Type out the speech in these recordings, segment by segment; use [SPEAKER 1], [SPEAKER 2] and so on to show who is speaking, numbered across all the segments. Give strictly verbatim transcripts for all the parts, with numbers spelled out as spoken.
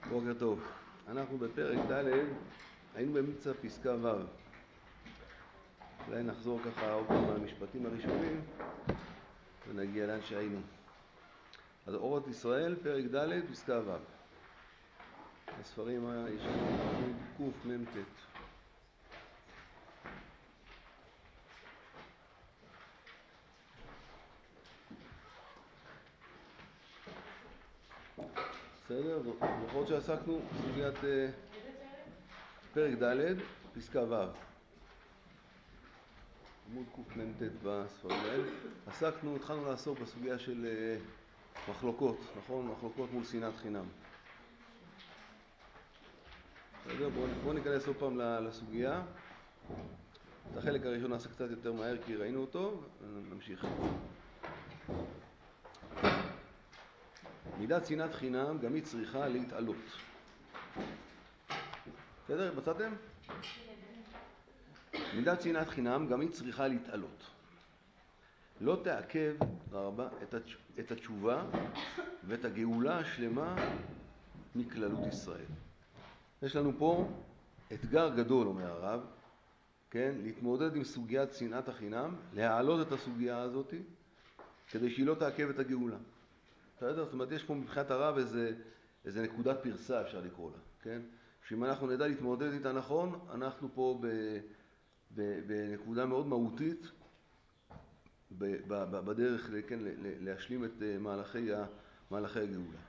[SPEAKER 1] בוקר טוב. אנחנו בפרק ד', היינו באמצע פסקה ו'. אולי נחזור ככה עוד פעם מהמשפטים הראשונים ונגיע לאן שהיינו. אז אורות ישראל, פרק ד', פסקה ו'. הספרים הישנים, קוף ממתת. בסדר? זוכרות שעסקנו בסוגיית פרק ד', פסקה ו'. עמוד קוף ממתת בספרים האלה. עסקנו, התחלנו לעסוק בסוגיה של מחלוקות, נכון? מחלוקות מול שנאת חינם. בסדר? בואו בוא ניכנס עוד פעם לסוגיה. את החלק הראשון נעשה קצת יותר מהר כי ראינו אותו, ונמשיך. מידת שנאת חינם גם היא צריכה להתעלות. בסדר? מצאתם? מידת שנאת חינם גם היא צריכה להתעלות. לא תעכב הרבה, את התשובה ואת הגאולה השלמה מכללות ישראל. יש לנו פה אתגר גדול, אומר הרב, כן? להתמודד עם סוגיית שנאת החינם, להעלות את הסוגיה הזאת, כדי שהיא לא תעכב את הגאולה. בסדר? זאת אומרת, יש פה מבחינת הרב איזה, איזה נקודת פרסה, אפשר לקרוא לה, כן? שאם אנחנו נדע להתמודד איתה נכון, אנחנו פה ב, ב, בנקודה מאוד מהותית, ב, ב, ב, בדרך כן, להשלים את מהלכי, מהלכי הגאולה.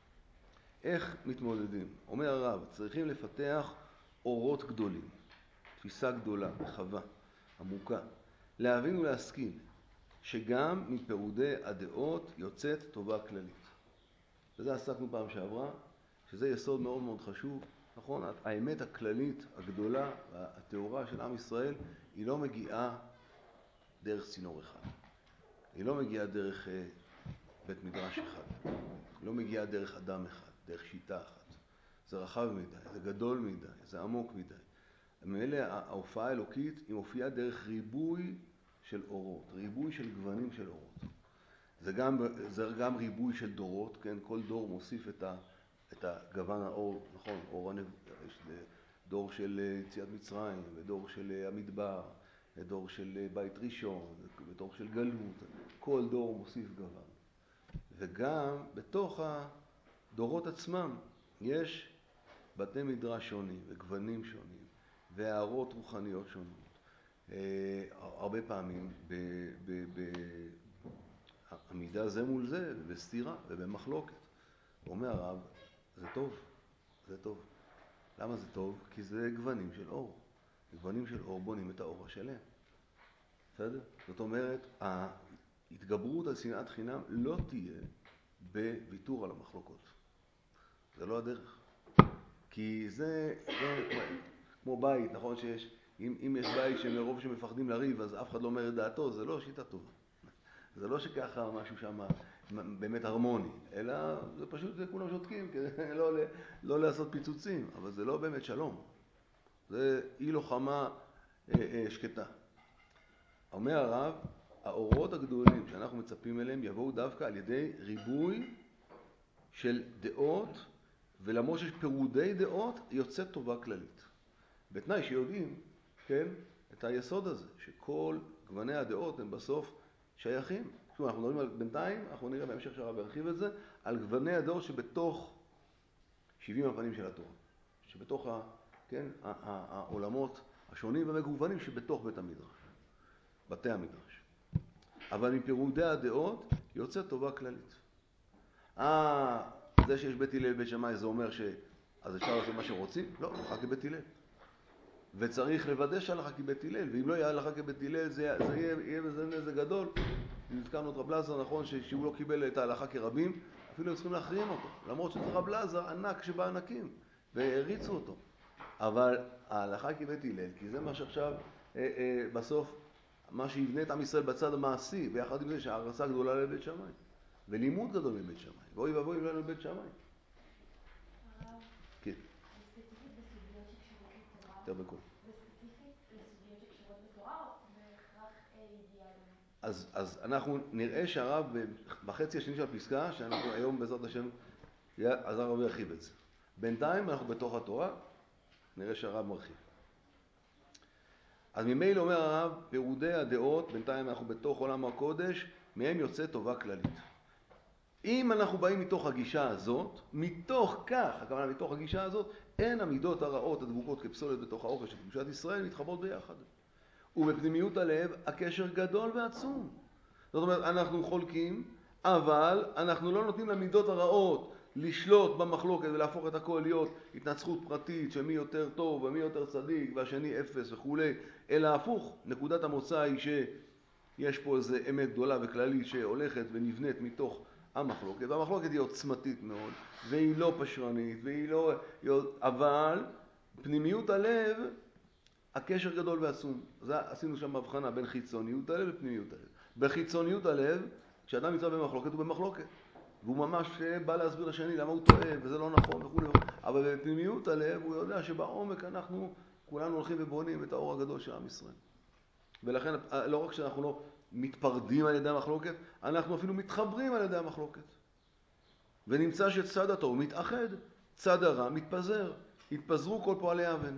[SPEAKER 1] איך מתמודדים? אומר הרב, צריכים לפתח אורות גדולים, תפיסה גדולה, רחבה, עמוקה, להבין ולהסכים שגם מפירודי הדעות יוצאת טובה כללית. וזה עסקנו פעם שעברה, שזה יסוד מאוד מאוד חשוב, נכון? האמת הכללית, הגדולה, התאורה של עם ישראל, היא לא מגיעה דרך צינור אחד. היא לא מגיעה דרך בית מדרש אחד. היא לא מגיעה דרך אדם אחד, דרך שיטה אחת. זה רחב מדי, זה גדול מדי, זה עמוק מדי. מאלה ההופעה האלוקית היא מופיעה דרך ריבוי של אורות, ריבוי של גוונים של אורות. זה גם, זה גם ריבוי של דורות, כן? כל דור מוסיף את, ה, את הגוון האור, נכון? אור הנב... יש דור של יציאת מצרים, ודור של המדבר, ודור של בית ראשון, ודור של גלות. כל דור מוסיף גוון. וגם בתוך הדורות עצמם יש בתי מדרש שונים וגוונים שונים והערות רוחניות שונות. הרבה פעמים ב... ב, ב עמידה זה מול זה, בסתירה ובמחלוקת. הוא אומר הרב, זה טוב, זה טוב. למה זה טוב? כי זה גוונים של אור. גוונים של אור בונים את האור השלם. בסדר? זאת אומרת, ההתגברות על שנאת חינם לא תהיה בוויתור על המחלוקות. זה לא הדרך. כי זה, זה כמו, כמו בית, נכון שיש, אם, אם יש בית שמרוב שמפחדים לריב, אז אף אחד לא אומר את דעתו, זה לא שיטה טובה. זה לא שככה משהו שם באמת הרמוני, אלא זה פשוט, זה כולם שותקים, כדי לא, לא לעשות פיצוצים, אבל זה לא באמת שלום. זה אי לוחמה אה, אה, שקטה. אומר הרב, האורות הגדולים שאנחנו מצפים אליהם יבואו דווקא על ידי ריבוי של דעות, ולמרות שיש פירודי דעות, יוצאת טובה כללית. בתנאי שיודעים, כן, את היסוד הזה, שכל גווני הדעות הם בסוף שייכים. שוב, אנחנו מדברים על בינתיים, אנחנו נראה בהמשך שהרב ירחיב את זה, על גווני הדעות שבתוך שבעים הפנים של התורה. שבתוך ה, כן, העולמות השונים והמגוונים שבתוך בית המדרש, בתי המדרש. אבל מפירודי הדעות יוצאת טובה כללית. אה, זה שיש בית הלל בית שמאי זה אומר ש... אז אפשר לעשות מה שרוצים? לא, הלכה כבית הלל. וצריך לוודא שהלכה כבית הלל, ואם לא יהיה הלכה כבית הלל, זה, זה יהיה, יהיה בזה נזק גדול. נזכרנו את רב לזר, נכון, שהוא לא קיבל את ההלכה כרבים, אפילו הם צריכים להחרים אותו, למרות שזה רב לזר ענק שבא ענקים, והריצו אותו. אבל ההלכה כבית הלל, כי זה מה שעכשיו, אה, אה, בסוף, מה שיבנה את עם ישראל בצד המעשי, ביחד עם זה שהערצה גדולה לבית שמאי, ולימוד גדול לבית שמאי, ואוי ואבוי אם לא לבית שמאי.
[SPEAKER 2] הרב,
[SPEAKER 1] כן.
[SPEAKER 2] וספציפית בסוגיות שקשורות לתורה,
[SPEAKER 1] יותר בכל.
[SPEAKER 2] וספציפית לסוגיות שקשורות בתורה, או בהכרח ידיעה גם?
[SPEAKER 1] אז, אז אנחנו נראה שהרב בחצי השני של הפסקה, שאנחנו היום בעזרת השם, אז הרב ירחיב את זה. בינתיים אנחנו בתוך התורה, נראה שהרב מרחיב. אז ממילא אומר הרב, פירודי הדעות, בינתיים אנחנו בתוך עולם הקודש, מהם יוצא טובה כללית. אם אנחנו באים מתוך הגישה הזאת, מתוך כך, הכוונה מתוך הגישה הזאת, אין המידות הרעות הדבוקות כפסולת בתוך האוכל של קדושת ישראל מתחברות ביחד. ובפנימיות הלב הקשר גדול ועצום. זאת אומרת, אנחנו חולקים, אבל אנחנו לא נותנים למידות הרעות לשלוט במחלוקת ולהפוך את הכל להיות התנצחות פרטית של מי יותר טוב ומי יותר צדיק והשני אפס וכו', אלא הפוך. נקודת המוצא היא שיש פה איזו אמת גדולה וכללית שהולכת ונבנית מתוך המחלוקת, והמחלוקת היא עוצמתית מאוד, והיא לא פשרנית, והיא לא... אבל פנימיות הלב, הקשר גדול ועצום. זה עשינו שם הבחנה בין חיצוניות הלב ופנימיות הלב. בחיצוניות הלב, כשאדם נמצא במחלוקת, הוא במחלוקת. והוא ממש בא להסביר לשני למה הוא טועה, וזה לא נכון וכו'. אבל בפנימיות הלב, הוא יודע שבעומק אנחנו כולנו הולכים ובונים את האור הגדול של עם ישראל. ולכן, לא רק שאנחנו לא מתפרדים על ידי המחלוקת, אנחנו אפילו מתחברים על ידי המחלוקת. ונמצא שצד הטוב מתאחד, צד הרע מתפזר, התפזרו כל פועלי אבן.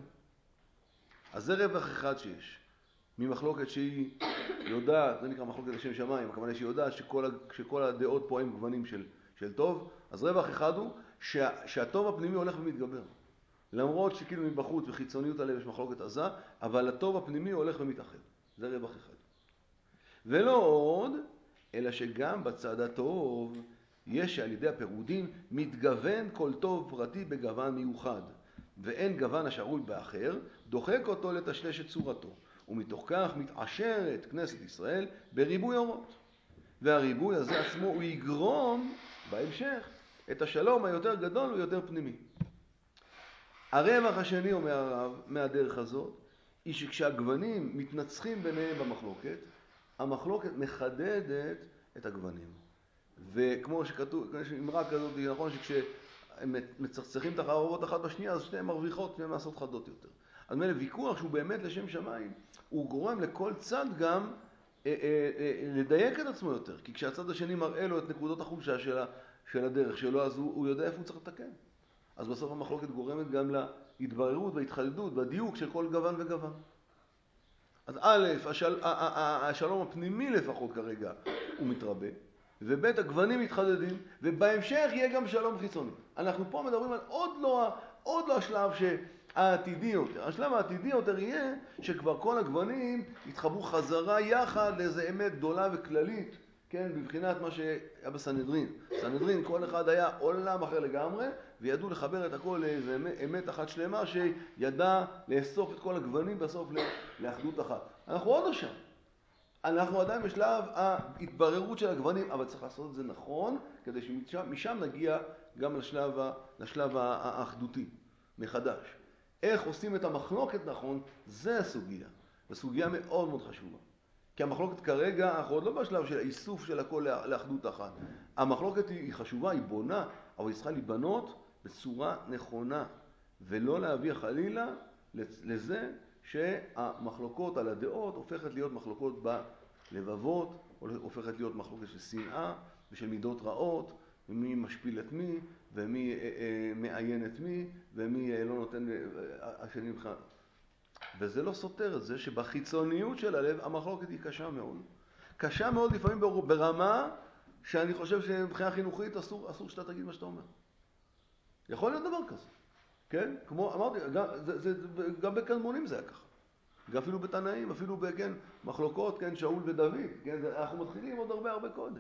[SPEAKER 1] אז זה רווח אחד שיש. ממחלוקת שהיא יודעת, זה נקרא מחלוקת לשם שמיים, הכוונה שהיא יודעת שכל, שכל הדעות פה הם גוונים של, של טוב, אז רווח אחד הוא שה, שהטוב הפנימי הולך ומתגבר. למרות שכאילו מבחוץ וחיצוניות הלב יש מחלוקת עזה, אבל הטוב הפנימי הולך ומתאחד. זה רווח אחד. ולא עוד, אלא שגם בצד הטוב יש שעל ידי הפירודים מתגוון כל טוב פרטי בגוון מיוחד, ואין גוון השרוי באחר, דוחק אותו לתשלש את צורתו, ומתוך כך מתעשרת כנסת ישראל בריבוי אורות. והריבוי הזה עצמו הוא יגרום בהמשך את השלום היותר גדול ויותר פנימי. הרווח השני, אומר הרב, מהדרך הזאת, היא שכשהגוונים מתנצחים ביניהם במחלוקת, המחלוקת מחדדת את הגוונים. וכמו שכתוב, כמו שאמרה כזאת, נכון שכשהם מצחצחים את החרבות אחת בשנייה, אז שניהם מרוויחות, שניהם לעשות חדות יותר. אז מלא ויכוח שהוא באמת לשם שמיים, הוא גורם לכל צד גם אה, אה, אה, לדייק את עצמו יותר. כי כשהצד השני מראה לו את נקודות החולשה של, של הדרך שלו, אז הוא, הוא יודע איפה הוא צריך לתקן. אז בסוף המחלוקת גורמת גם להתבררות והתחדדות והדיוק של כל גוון וגוון. אז א', השל, השלום הפנימי לפחות כרגע הוא מתרבה, וב' הגוונים מתחדדים, ובהמשך יהיה גם שלום חיצוני. אנחנו פה מדברים על עוד לא, עוד לא השלב העתידי יותר. השלב העתידי יותר יהיה שכבר כל הגוונים יתחברו חזרה יחד לאיזו אמת גדולה וכללית, כן, בבחינת מה שהיה בסנהדרין. סנהדרין, כל אחד היה עולם אחר לגמרי, וידעו לחבר את הכל לאיזו אמת אחת שלמה שידע לאסוף את כל הגוונים בסוף לאחדות אחת. אנחנו עוד לא שם. אנחנו עדיין בשלב ההתבררות של הגוונים, אבל צריך לעשות את זה נכון, כדי שמשם נגיע גם לשלב, לשלב האחדותי, מחדש. איך עושים את המחלוקת נכון, זה הסוגיה. זו סוגיה מאוד מאוד חשובה. כי המחלוקת כרגע, אנחנו עוד לא בשלב של האיסוף של הכל לאחדות אחת. המחלוקת היא חשובה, היא בונה, אבל היא צריכה להיבנות בצורה נכונה, ולא להביא חלילה לזה שהמחלוקות על הדעות הופכת להיות מחלוקות בלבבות, הופכת להיות מחלוקת של שנאה ושל מידות רעות, ומי משפיל את מי, ומי מעיין את מי, ומי לא נותן השני בכלל. וזה לא סותר את זה שבחיצוניות של הלב המחלוקת היא קשה מאוד. קשה מאוד לפעמים ברמה שאני חושב שמבחינה חינוכית אסור, אסור שאתה תגיד מה שאתה אומר. יכול להיות דבר כזה. כן? כמו אמרתי, גם, זה, זה, גם בקדמונים זה היה ככה. גם אפילו בתנאים, אפילו בכן, מחלוקות, כן, שאול ודוד. כן? אנחנו מתחילים עוד הרבה הרבה קודם.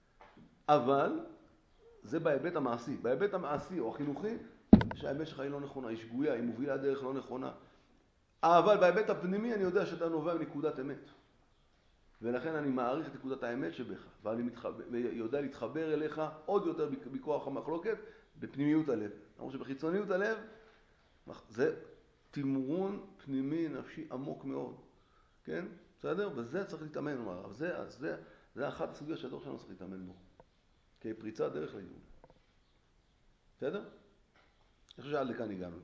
[SPEAKER 1] אבל זה בהיבט המעשי. בהיבט המעשי או החינוכי, שהאמת שלך היא לא נכונה, היא שגויה, היא מובילה דרך לא נכונה. אבל בהיבט הפנימי אני יודע שאתה נובע מנקודת אמת. ולכן אני מעריך את נקודת האמת שבך, ואני מתחבר, יודע להתחבר אליך עוד יותר בכוח המחלוקת בפנימיות הלב. למרות שבחיצוניות הלב זה תמרון פנימי נפשי עמוק מאוד. כן? בסדר? וזה צריך להתאמן, אומר. זה, זה, זה אחת הסוגיות שהדור שלנו צריך להתאמן בו. כפריצת דרך לגאולה. בסדר? אני חושב שעד לכאן הגענו.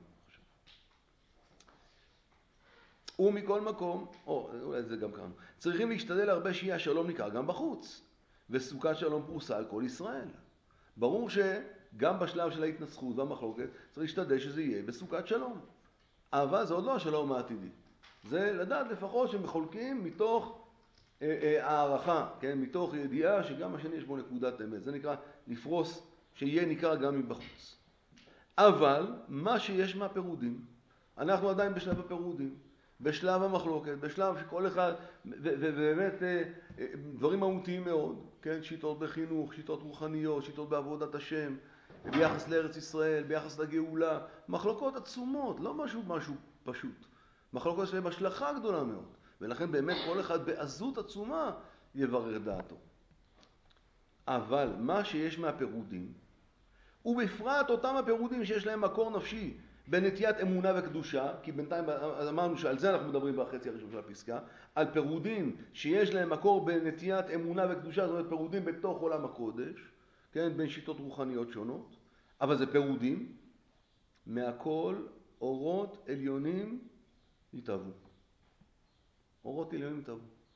[SPEAKER 1] ומכל מקום, או אולי זה גם כאן, צריכים להשתדל הרבה שיהיה השלום ניכר גם בחוץ, וסוכת שלום פרוסה על כל ישראל. ברור גם בשלב של ההתנצחות והמחלוקת צריך להשתדל שזה יהיה בסוכת שלום. אבל זה עוד לא השלום העתידי. זה לדעת לפחות שמחולקים מתוך אה, אה, הערכה, כן? מתוך ידיעה שגם השני יש בו נקודת אמת. זה נקרא לפרוס, שיהיה ניכר גם מבחוץ. אבל מה שיש מהפירודים, אנחנו עדיין בשלב הפירודים, בשלב המחלוקת, בשלב שכל אחד, ובאמת דברים מהותיים מאוד, כן? שיטות בחינוך, שיטות רוחניות, שיטות בעבודת השם, ביחס לארץ ישראל, ביחס לגאולה, מחלוקות עצומות, לא משהו משהו פשוט. מחלוקות שלהם השלכה גדולה מאוד, ולכן באמת כל אחד בעזות עצומה יברר דעתו. אבל מה שיש מהפירודים, ובפרט אותם הפירודים שיש להם מקור נפשי בנטיית אמונה וקדושה, כי בינתיים אמרנו שעל זה אנחנו מדברים בחצי הראשון של הפסקה, על פירודים שיש להם מקור בנטיית אמונה וקדושה, זאת אומרת פירודים בתוך עולם הקודש, כן, בין שיטות רוחניות שונות, אבל זה פירודים, מהכל אורות עליונים יתאבו. אורות עליונים יתאבו.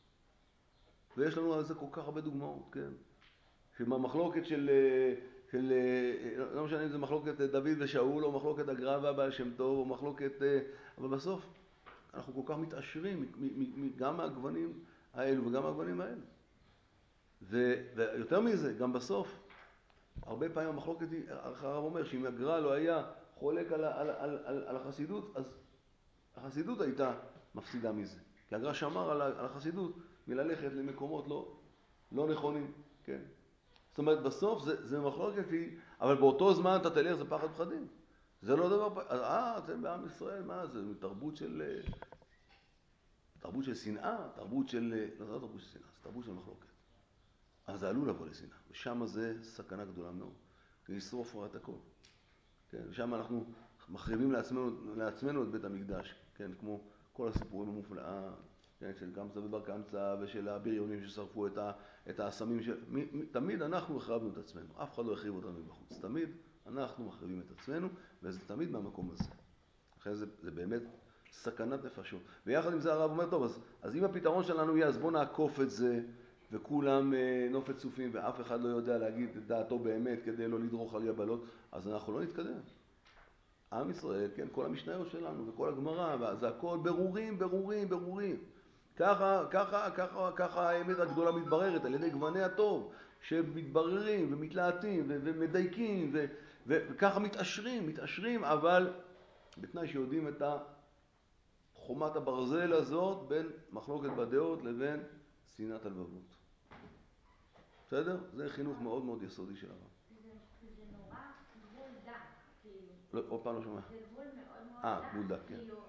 [SPEAKER 1] ויש לנו על זה כל כך הרבה דוגמאות, כן? שבמחלוקת של, של, לא משנה אם זה מחלוקת דוד ושאול, או מחלוקת הגר"א והבעל שם טוב, או מחלוקת, אבל בסוף אנחנו כל כך מתעשרים, גם מהגוונים האלו וגם מהגוונים האלו. ויותר מזה, גם בסוף, הרבה פעמים המחלוקת היא, הרב אומר, שאם הגר"א לא היה חולק על, על, על, על, על החסידות, אז החסידות הייתה מפסידה מזה. כי הגר"א שמר על, על החסידות מללכת למקומות לא, לא נכונים, כן? זאת אומרת, בסוף זה, זה מחלוקת, אבל באותו זמן אתה תלך, זה פחד פחדים. זה לא דבר, אה, אתם בעם ישראל, מה זה? תרבות של, תרבות של שנאה, תרבות של, לא, לא תרבות של שנאה, זה תרבות של מחלוקת. אז זה עלול לבוא לשנאה, ושם זה סכנה גדולה מאוד, לשרוף את הכל. כן, ושם אנחנו מחריבים לעצמנו, לעצמנו את בית המקדש, כן, כמו כל הסיפורים המופלאה, כן, של קמצא ובר קמצא ושל הבריונים ששרפו את, ה, את האסמים של... מ, מ, תמיד אנחנו החרבנו את עצמנו, אף אחד לא החריב אותנו בחוץ. תמיד אנחנו מחריבים את עצמנו, וזה תמיד מהמקום הזה. אחרי זה, זה באמת סכנת נפשות. ויחד עם זה הרב אומר, טוב, אז, אז אם הפתרון שלנו יהיה, אז בוא נעקוף את זה, וכולם אה, נופת צופים, ואף אחד לא יודע להגיד את דעתו באמת כדי לא לדרוך על יבלות, אז אנחנו לא נתקדם. עם ישראל, כן, כל המשניות שלנו וכל הגמרא, זה הכל ברורים, ברורים, ברורים. ככה, ככה, ככה, ככה האמת הגדולה מתבררת על ידי גווני הטוב, שמתבררים ומתלהטים ומדייקים, וככה מתעשרים, מתעשרים, אבל בתנאי שיודעים את חומת הברזל הזאת בין מחלוקת בדעות לבין שנאת הלבבות. בסדר? זה חינוך מאוד מאוד יסודי של הרב.
[SPEAKER 2] זה נורא גבול דק, כאילו.
[SPEAKER 1] לא, עוד פעם לא שומע.
[SPEAKER 2] זה גבול מאוד מאוד דק.
[SPEAKER 1] אה, גבול דק, כן.
[SPEAKER 2] כאילו,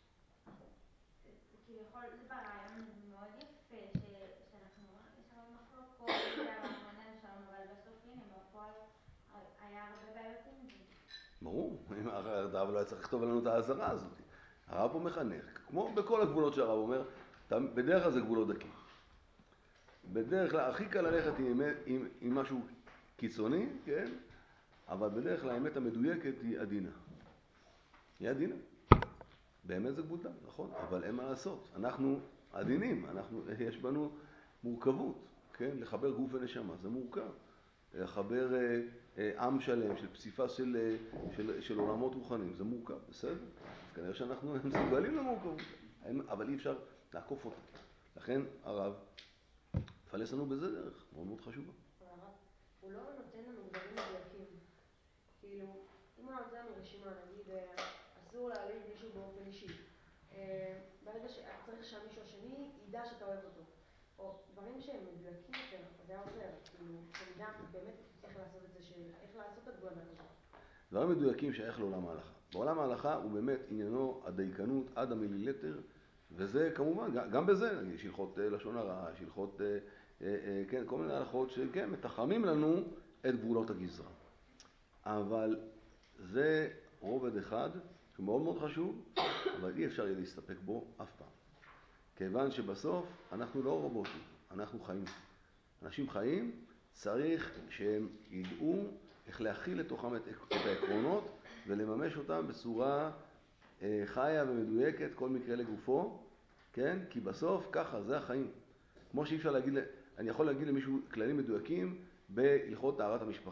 [SPEAKER 2] כאילו יכול, זה ברעיון מאוד יפה, שאנחנו, יש לנו מחלוקות, ואנחנו עדיין שלום, אבל בסוף הנה, בפועל היה הרבה בעיות עם זה.
[SPEAKER 1] ברור, הרב לא היה צריך לכתוב לנו את האזהרה הזאת. הרב פה מחנך, כמו בכל הגבולות שהרב אומר, בדרך כלל זה גבולות דקים. בדרך כלל הכי קל ללכת עם, עם, עם משהו קיצוני, כן? אבל בדרך כלל האמת המדויקת היא עדינה. היא עדינה. באמת זה גבול דק, נכון? אבל אין מה לעשות. אנחנו עדינים, אנחנו, יש בנו מורכבות, כן? לחבר גוף ונשמה, זה מורכב. לחבר אה, אה, עם שלם של פסיפה של, אה, של, של עולמות רוחניים, זה מורכב, בסדר? אז כנראה שאנחנו מסוגלים למורכבות, אבל אי אפשר לעקוף אותה. לכן הרב פלס לנו בזה דרך, מאוד מאוד חשובה.
[SPEAKER 3] הרב, הוא לא נותן לנו דברים מדויקים. כאילו, אם הוא נותן לנו רשימה, נגיד, אסור להעליב מישהו באופן אישי. ברגע שצריך שהמישהו השני ידע שאתה אוהב אותו. או דברים שהם מדויקים יותר, זה היה עוזר. כאילו, שנדע באמת איך לעשות את זה, של איך לעשות את הגבולה כזאת.
[SPEAKER 1] דברים מדויקים שייך לעולם ההלכה. בעולם ההלכה הוא באמת עניינו הדייקנות עד המיליליטר, וזה כמובן, גם בזה, יש הלכות לשון הרע, יש הלכות, כן, כל מיני הלכות שכן, מתחמים לנו את גבולות הגזרה. אבל זה רובד אחד, שהוא מאוד מאוד חשוב, אבל אי אפשר יהיה להסתפק בו אף פעם. כיוון שבסוף אנחנו לא רובוטים, אנחנו חיים. אנשים חיים, צריך שהם ידעו איך להכיל לתוכם את, את העקרונות ולממש אותם בצורה אה, חיה ומדויקת, כל מקרה לגופו, כן? כי בסוף ככה, זה החיים. כמו שאי אפשר להגיד, אני יכול להגיד למישהו כללים מדויקים בהלכות טהרת המשפחה.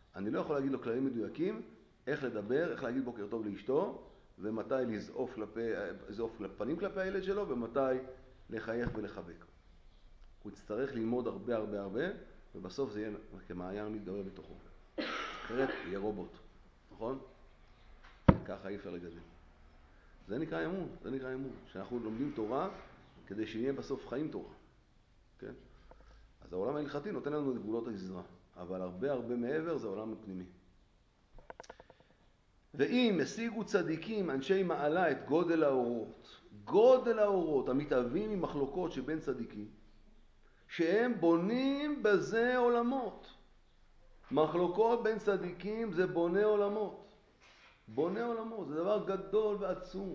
[SPEAKER 1] אני לא יכול להגיד לו כללים מדויקים, איך לדבר, איך להגיד בוקר טוב לאשתו, ומתי לזעוף כלפי, לזעוף פנים כלפי הילד שלו, ומתי לחייך ולחבק. הוא יצטרך ללמוד הרבה הרבה הרבה, ובסוף זה יהיה כמעיין מתגבר בתוכו. אחרת יהיה רובוט, נכון? ככה אי אפשר לגדל. זה נקרא אמון, זה נקרא אמון. שאנחנו לומדים תורה כדי שיהיה בסוף חיים תורה. כן? אז העולם ההלכתי נותן לנו את גבולות הגזרה, אבל הרבה הרבה מעבר זה העולם הפנימי. ואם השיגו צדיקים, אנשי מעלה, את גודל האורות, גודל האורות המתאבים ממחלוקות שבין צדיקים, שהם בונים בזה עולמות. מחלוקות בין צדיקים זה בונה עולמות. בונה עולמות, זה דבר גדול ועצום.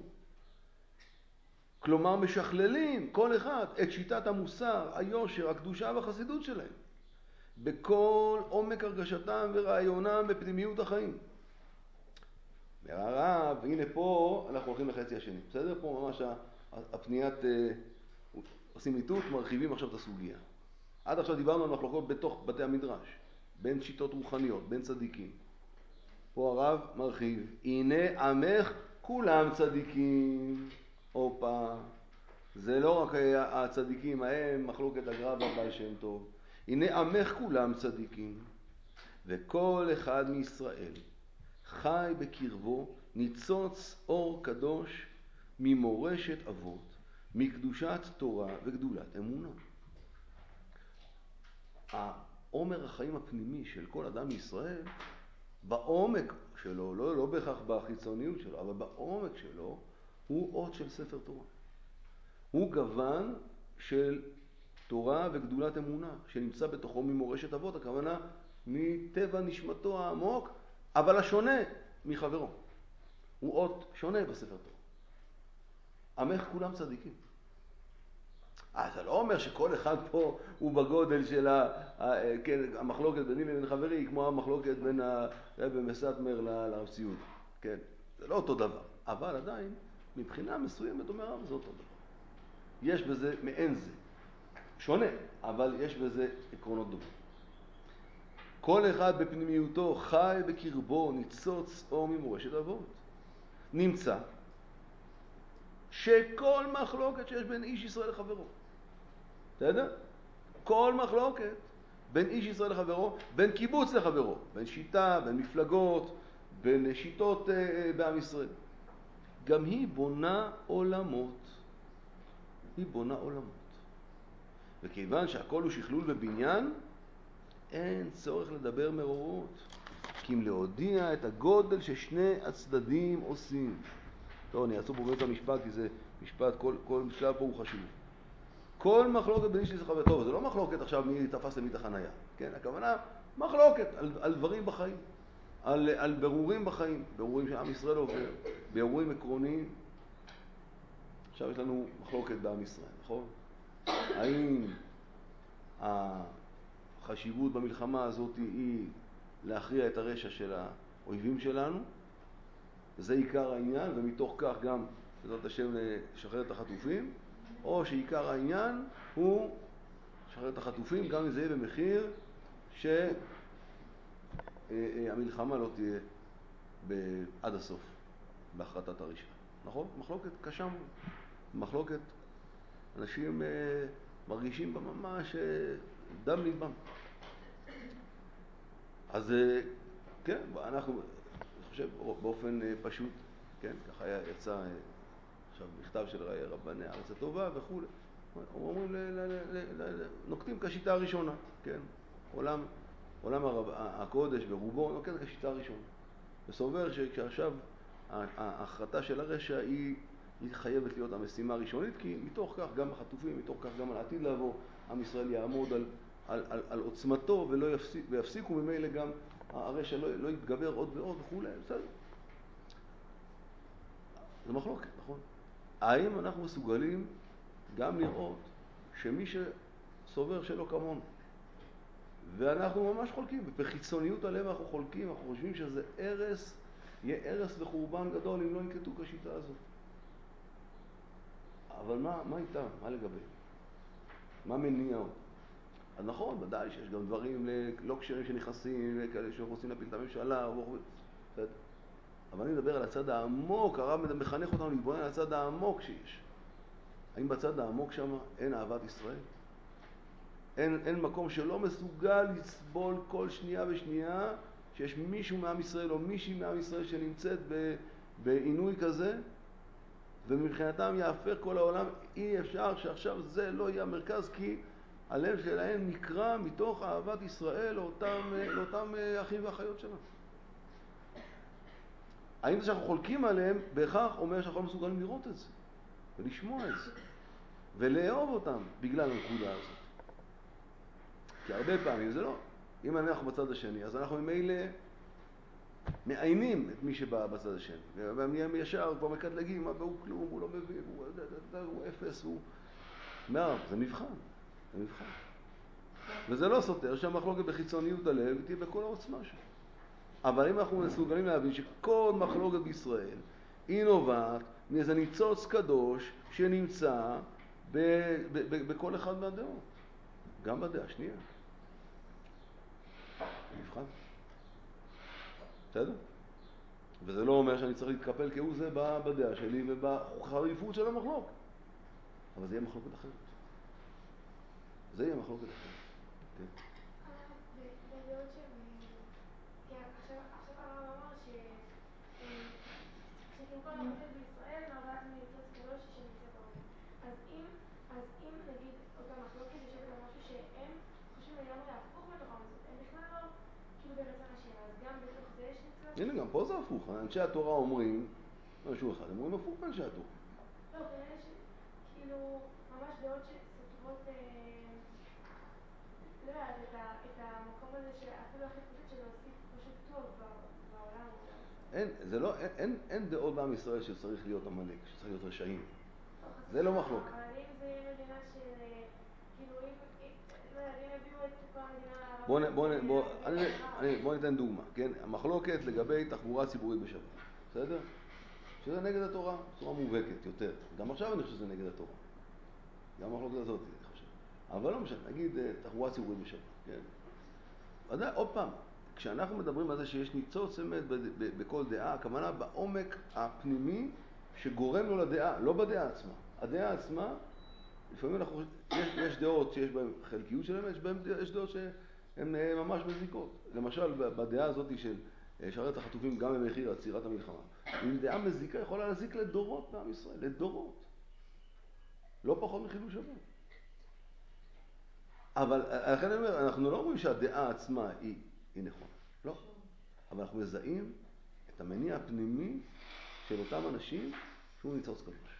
[SPEAKER 1] כלומר משכללים כל אחד את שיטת המוסר, היושר, הקדושה והחסידות שלהם. בכל עומק הרגשתם ורעיונם בפנימיות החיים. אומר הרב, הנה פה אנחנו הולכים לחצי השני. בסדר? פה ממש הפניית, עושים איתות, מרחיבים עכשיו את הסוגיה. עד עכשיו דיברנו על מחלוקות בתוך בתי המדרש, בין שיטות רוחניות, בין צדיקים. פה הרב מרחיב, הנה עמך כולם צדיקים. אופה, זה לא רק הצדיקים ההם, מחלוקת הגר"א והבעל שם טוב. הנה עמך כולם צדיקים, וכל אחד מישראל חי בקרבו ניצוץ אור קדוש ממורשת אבות, מקדושת תורה וגדולת אמונה. העומר החיים הפנימי של כל אדם מישראל, בעומק שלו, לא, לא בהכרח בחיצוניות שלו, אבל בעומק שלו, הוא אות של ספר תורה. הוא גוון של תורה וגדולת אמונה, שנמצא בתוכו ממורשת אבות, הכוונה מטבע נשמתו העמוק, אבל השונה מחברו. הוא אות שונה בספר תורה. עמך כולם צדיקים. אה, זה לא אומר שכל אחד פה הוא בגודל של ה, ה, כן, המחלוקת ביני לבין חברי, כמו המחלוקת בין הרבי מסטמר לרב ציוד. כן, זה לא אותו דבר. אבל עדיין, מבחינה מסוימת, אומר הרב, זה אותו דבר. יש בזה מעין זה. שונה, אבל יש בזה עקרונות דומים. כל אחד בפנימיותו חי בקרבו ניצוץ אור ממורשת אבות. נמצא שכל מחלוקת שיש בין איש ישראל לחברו, בסדר? כל מחלוקת בין איש ישראל לחברו, בין קיבוץ לחברו, בין שיטה, בין מפלגות, בין שיטות אה, בעם ישראל. גם היא בונה עולמות. היא בונה עולמות. וכיוון שהכל הוא שכלול ובניין, אין צורך לדבר מרורות, כי אם להודיע את הגודל ששני הצדדים עושים. טוב, אני אעשו פה בבית המשפט, כי זה משפט, כל, כל שלב פה הוא חשוב. כל מחלוקת בין איש לחבר, טוב, זה לא מחלוקת עכשיו מי תפס למי את החנייה, כן? הכוונה, מחלוקת על, על דברים בחיים, על, על ברורים בחיים, ברורים שעם ישראל עובר, ברורים עקרוניים. עכשיו יש לנו מחלוקת בעם ישראל, נכון? האם החשיבות במלחמה הזאת היא להכריע את הרשע של האויבים שלנו? זה עיקר העניין, ומתוך כך גם בעזרת השם לשחרר את החטופים, או שעיקר העניין הוא לשחרר את החטופים, גם אם זה יהיה במחיר שהמלחמה לא תהיה עד הסוף בהחלטת הרשע. נכון? מחלוקת קשה מאוד. מחלוקת, אנשים מרגישים בה ממש דם ליבם. אז כן, אנחנו, אני חושב, באופן פשוט, כן, ככה יצא עכשיו מכתב של רבני הארץ הטובה וכו'. אומרים, נוקטים כשיטה הראשונה, כן? עולם, עולם הרב, הקודש ברובו נוקט כשיטה הראשונה. וסובר שכשעכשיו ההחלטה של הרשע היא, היא חייבת להיות המשימה הראשונית, כי מתוך כך גם החטופים, מתוך כך גם על העתיד לבוא, עם ישראל יעמוד על, על, על, על עוצמתו ולא יפסיק, ויפסיקו ממילא גם הרשע לא, לא יתגבר עוד ועוד וכו'. בסדר. זה מחלוקת, נכון? האם אנחנו מסוגלים גם לראות שמי שסובר שלא כמונו, ואנחנו ממש חולקים, בחיצוניות הלב אנחנו חולקים, אנחנו חושבים שזה הרס, יהיה הרס וחורבן גדול אם לא ינקטו כשיטה הזאת. אבל מה, מה איתם? מה לגבי? מה מניע עוד? אז נכון, ודאי שיש גם דברים לא כשרים שנכנסים, וכאלה שרוצים להפיל את הממשלה, בסדר. אבל אני מדבר על הצד העמוק, הרב מחנך אותנו להתבונן על הצד העמוק שיש. האם בצד העמוק שם אין אהבת ישראל? אין, אין מקום שלא מסוגל לסבול כל שנייה ושנייה שיש מישהו מעם ישראל או מישהי מעם ישראל שנמצאת בעינוי כזה, ומבחינתם יהפך כל העולם. אי אפשר שעכשיו זה לא יהיה המרכז, כי הלב שלהם נקרא מתוך אהבת ישראל לאותם, לאותם אחים ואחיות שלנו. האם זה שאנחנו חולקים עליהם בהכרח אומר שאנחנו לא מסוגלים לראות את זה ולשמוע את זה ולאהוב אותם בגלל הנקודה הזאת? כי הרבה פעמים זה לא. אם אנחנו בצד השני, אז אנחנו ממילא מעיינים את מי שבא בצד השני. והם ישר כבר מקטלגים, הוא כלום, הוא לא מבין, הוא, הוא אפס, הוא... מה? זה מבחן. זה מבחן. וזה לא סותר שהמחלוקת בחיצוניות הלב תהיה בכל העוצמה שלו. אבל אם אנחנו מסוגלים להבין שכל מחלוקת בישראל היא נובעת מאיזה ניצוץ קדוש שנמצא ב- ב- ב- בכל אחד מהדעות. גם בדעה השנייה. מבחן. בסדר? וזה לא אומר שאני צריך להתקפל כהוא זה בדעה שלי ובחריפות של המחלוקת. אבל זה יהיה מחלוקת אחרת. זה יהיה מחלוקת אחרת. כן.
[SPEAKER 4] בדעות שהם... כן, עכשיו הרב אמר ש... שכאילו כל מחלוקת בישראל נובעת מניצוץ קדוש שנמצא בעולם. אז אם, אז אם נגיד אותה מחלוקת יושבת על משהו שהם חושבים לגמרי הפוך מתוך המצוות, הם בכלל לא כאילו ברצון השם, אז גם בתוך זה יש ניצוץ?
[SPEAKER 1] הנה, גם פה זה הפוך. אנשי התורה אומרים משהו אחד, הם אומרים הפוך מאנשי התורה.
[SPEAKER 4] לא, כנראה שכאילו ממש דעות שסותרות, לא יודעת, את המקום הזה שאפילו הכי פשוט של להוסיף פשוט טוב בעולם או בעם ישראל.
[SPEAKER 1] אין, זה לא, אין, אין, אין דעות בעם ישראל שצריך להיות עמלק, שצריך להיות רשעים. זה לא מחלוקת.
[SPEAKER 4] אבל אם זה יהיה מדינה של, כאילו, אם, לא יודעת, אם הביאו את כל המדינה הערבית...
[SPEAKER 1] בוא, בוא, בוא, אני, אני, בוא ניתן דוגמה, כן? המחלוקת לגבי תחבורה ציבורית בשבת, בסדר? שזה נגד התורה, בצורה מובהקת יותר. גם עכשיו אני חושב שזה נגד התורה. גם המחלוקת הזאת, אני חושב. אבל לא משנה, נגיד תחבורה ציבורית בשבת, כן? אז עוד פעם, כשאנחנו מדברים על זה שיש ניצוץ אמת בכל דעה, הכוונה בעומק הפנימי שגורם לו לדעה, לא בדעה עצמה. הדעה עצמה, לפעמים אנחנו, יש, יש דעות שיש בהן חלקיות שלהם, יש, בהן, יש דעות שהן ממש מזיקות. למשל, בדעה הזאת של שרת החטופים גם במחיר עצירת המלחמה. אם דעה מזיקה יכולה להזיק לדורות בעם ישראל, לדורות. לא פחות מחילול שבת. אבל לכן אני אומר, אנחנו לא אומרים שהדעה עצמה היא, היא נכונה. לא. אבל אנחנו מזהים את המניע הפנימי של אותם אנשים שהוא ניצוץ קדוש.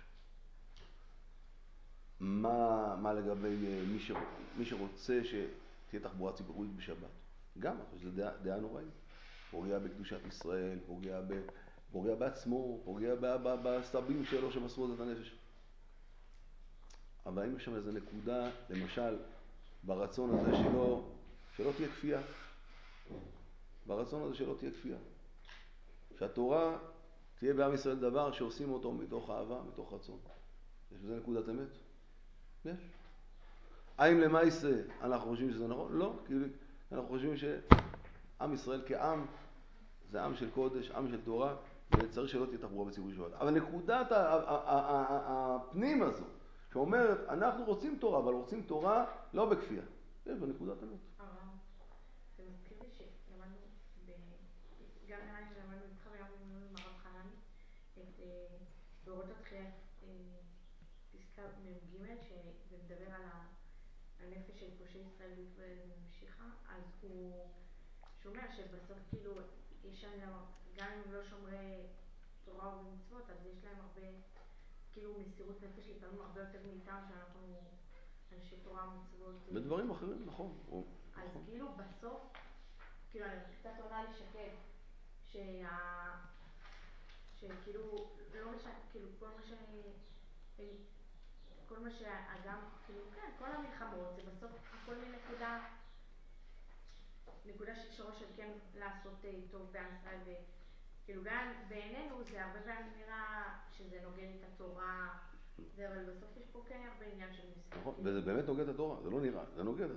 [SPEAKER 1] מה, מה לגבי מי, ש, מי שרוצה שתהיה תחבורה ציבורית בשבת? גם, זו דעה, דעה נוראית. פוגע בקדושת ישראל, פוגע, ב, פוגע בעצמו, פוגע ב, ב, בסבים שלו שמסרו את הנפש. אבל האם יש שם איזו נקודה, למשל, ברצון הזה שלא, שלא תהיה כפייה. ברצון הזה שלא תהיה כפייה. שהתורה תהיה בעם ישראל דבר שעושים אותו מתוך אהבה, מתוך רצון. יש בזה נקודת אמת? יש. האם למעשה אנחנו חושבים שזה נכון? לא, כי אנחנו חושבים שעם ישראל כעם זה עם של קודש, עם של תורה, וצריך שלא תהיה תחבורה בציבורית בשבת. אבל נקודת הפנים הזו, שאומרת, אנחנו רוצים תורה, אבל רוצים תורה לא בכפייה. יש בנקודת אמת.
[SPEAKER 3] זה מזכיר לי שלמדנו, גם נראה לי למדנו איתך וגם עם הרב חנן, את באורות התחייה, פסקה מ"ג, שזה מדבר על הנפש של פושעי ישראל להתוולד ממשיכה. אז הוא שומע שבסוף כאילו יש להם, גם אם הם לא שומרי תורה ומצוות, אז יש להם הרבה כאילו מסירות נפש לפעמים הרבה יותר מאיתם שאנחנו אנשי תורה ומצוות.
[SPEAKER 1] בדברים אחרים, נכון.
[SPEAKER 3] אז כאילו בסוף, כאילו אני קצת עונה לי שקד, שה... שכאילו לא משנה, כאילו כל מה שאני, כל מה שהאדם, כאילו כן, כל המלחמות זה בסוף הכל מנקודה, נקודה של שורש של כן לעשות טוב בעם ישראל, וכאילו גם בעינינו זה הרבה פעמים נראה שזה נוגד את התורה, זה, אבל בסוף יש פה כן הרבה עניין של מסירות.
[SPEAKER 1] נכון, וזה באמת נוגד את התורה, זה לא נראה, זה נוגד את התורה.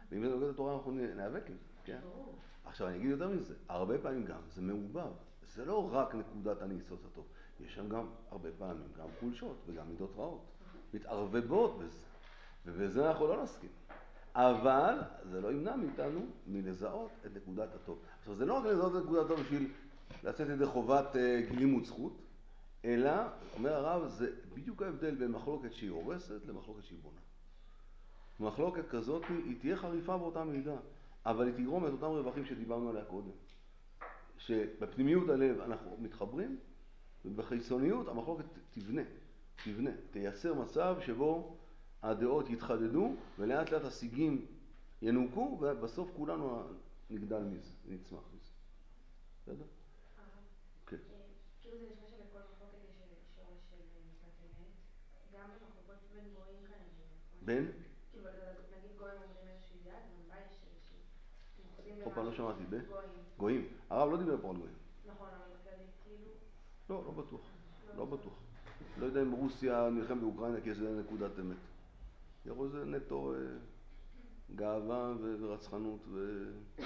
[SPEAKER 1] ואם זה נוגד את התורה אנחנו נאבק עם זה, כן? עכשיו אני אגיד יותר מזה, הרבה פעמים גם זה מעובב, זה לא רק נקודת הניצוץ הטוב, יש שם גם הרבה פעמים גם חולשות וגם מידות רעות, מתערבבות בזה, ובזה אנחנו לא נסכים. אבל זה לא ימנע מאיתנו מלזהות את נקודת הטוב. עכשיו זה לא רק לזהות את נקודת הטוב בשביל לצאת ידי חובת uh, לימוד זכות, אלא, אומר הרב, זה בדיוק ההבדל בין מחלוקת שהיא הורסת למחלוקת שהיא בונה. מחלוקת כזאת היא תהיה חריפה באותה מידה, אבל היא תגרום את אותם רווחים שדיברנו עליה קודם. שבפנימיות הלב אנחנו מתחברים, ובחיצוניות המחלוקת תבנה, תבנה, תייצר מצב שבו הדעות יתחדדו, ולאט לאט השיגים ינוקו, ובסוף כולנו נגדל מזה, נצמח מזה. בסדר? כן.
[SPEAKER 3] כאילו זה נשמע שבכל מחלוקת יש שורש של מצוות אמת, גם במחלוקות בין גויים כנראה, נכון?
[SPEAKER 1] בין?
[SPEAKER 3] כאילו נגיד גויים אומרים איזושהי דעה, גם בה יש איזושהי, מאוחדים
[SPEAKER 1] עוד פעם לא שמעתי, ב?
[SPEAKER 3] גויים.
[SPEAKER 1] גויים. הרב לא דיבר פה על גויים.
[SPEAKER 3] נכון, אבל בכללי, כאילו...
[SPEAKER 1] לא, לא בטוח. לא בטוח. לא יודע אם רוסיה נלחם באוקראינה כי זה נקודת אמת. יכול זה נטו אה, גאווה ו- ורצחנות ו...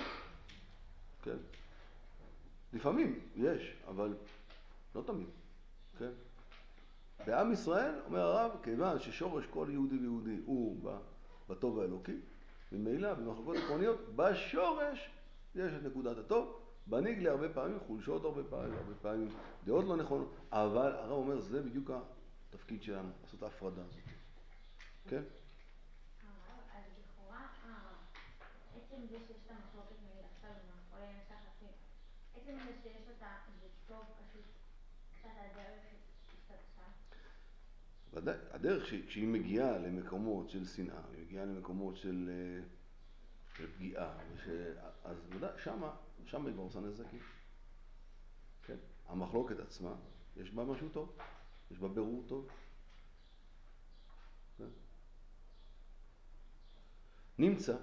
[SPEAKER 1] כן. לפעמים יש, אבל לא תמיד. כן. בעם ישראל, אומר הרב, כיוון ששורש כל יהודי ויהודי הוא בטוב האלוקי, ממילא במחלוקות עקרוניות, בשורש יש את נקודת הטוב, בניגלה הרבה פעמים, חולשות הרבה פעמים, הרבה פעמים דעות לא נכונות, אבל הרב אומר, זה בדיוק התפקיד שלנו, לעשות את ההפרדה הזאת. כן?
[SPEAKER 2] הרב, אז לכאורה, עצם זה שיש את המחלוקת נגיד עכשיו עם החולה שחפים, עצם זה שיש אותה, זה טוב פשוט קצת הדרך השתבשה.
[SPEAKER 1] ודאי, הדרך כשהיא מגיעה למקומות של שנאה, היא מגיעה למקומות של, של פגיעה, וש... אז ודאי, שמה, שמה היא כבר עושה נזקים. כן? המחלוקת עצמה, יש בה משהו טוב, יש בה ברור טוב. כן? נמצא,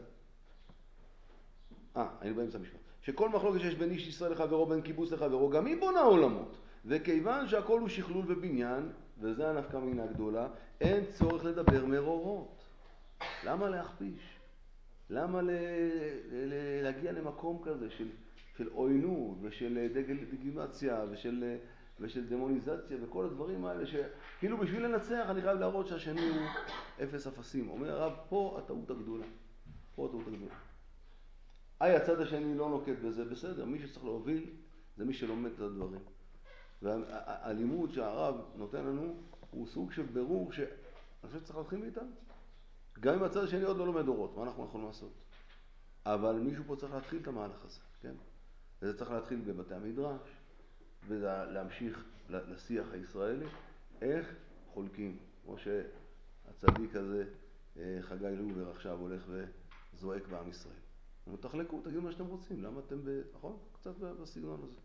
[SPEAKER 1] אה, אני באמצע המשפט, שכל מחלוקת שיש בין איש ישראל לחברו, בין קיבוץ לחברו, גם היא בונה עולמות. וכיוון שהכל הוא שכלול ובניין, וזה הנפקא מינה גדולה, אין צורך לדבר מרורות. למה להכפיש? למה ל... ל... להגיע למקום כזה של, של עוינות ושל דגימציה ושל, ושל דמוניזציה וכל הדברים האלה שכאילו בשביל לנצח אני חייב להראות שהשני הוא אפס אפסים. אומר הרב, פה הטעות הגדולה. פה הטעות הגדולה. היי, הצד השני לא נוקט בזה, בסדר, מי שצריך להוביל זה מי שלומד את הדברים. והלימוד שהרב נותן לנו הוא סוג של ברור שאני חושב שצריך להתחיל מאיתנו. גם אם הצד השני עוד לא לומד אורות, מה אנחנו יכולים לעשות? אבל מישהו פה צריך להתחיל את המהלך הזה, כן? וזה צריך להתחיל בבתי המדרש, ולהמשיך לשיח הישראלי, איך חולקים, כמו שהצדיק הזה, חגי לובר עכשיו הולך וזועק בעם ישראל. תחלקו, תגידו מה שאתם רוצים, למה אתם, ב... נכון? קצת בסגנון הזה.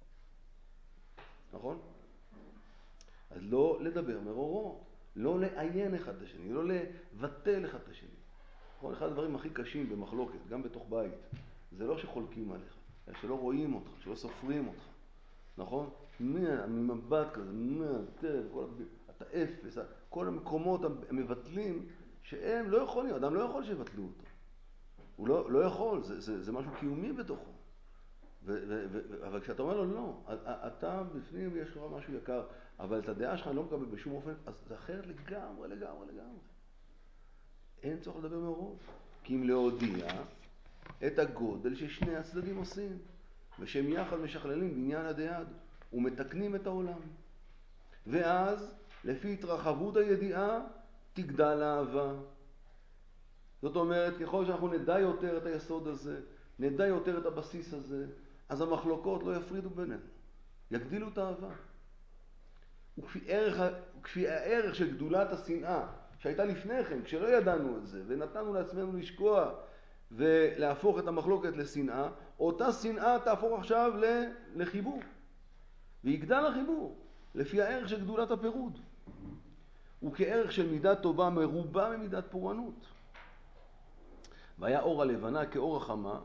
[SPEAKER 1] נכון? אז לא לדבר מרורות, לא לעיין אחד את השני, לא לבטל אחד את השני. נכון? אחד הדברים הכי קשים במחלוקת, גם בתוך בית, זה לא שחולקים עליך, אלא שלא רואים אותך, שלא סופרים אותך. נכון? מה, ממבט כזה, מה, תראה, כל... אתה אפס, כל המקומות המבטלים שהם לא יכולים, אדם לא יכול שיבטלו אותו. הוא לא, לא יכול, זה, זה, זה משהו קיומי בתוכו. ו, ו, ו, אבל כשאתה אומר לו, לא, אתה בפנים יש לך משהו יקר, אבל את הדעה שלך אני לא מקבל בשום אופן, אז זה אחרת לגמרי, לגמרי, לגמרי. אין צורך לדבר מראש. כי אם להודיע את הגודל ששני הצדדים עושים, ושהם יחד משכללים בעניין הדעת, ומתקנים את העולם. ואז, לפי התרחבות הידיעה, תגדל האהבה. זאת אומרת, ככל שאנחנו נדע יותר את היסוד הזה, נדע יותר את הבסיס הזה, אז המחלוקות לא יפרידו בינינו, יגדילו את האהבה. וכפי ערך, וכפי הערך של גדולת השנאה, שהייתה לפני כן, כשלא ידענו את זה, ונתנו לעצמנו לשקוע ולהפוך את המחלוקת לשנאה, אותה שנאה תהפוך עכשיו לחיבור. ויגדל החיבור, לפי הערך של גדולת הפירוד. וכערך של מידת טובה מרובה ממידת פורענות. והיה אור הלבנה כאור החמה,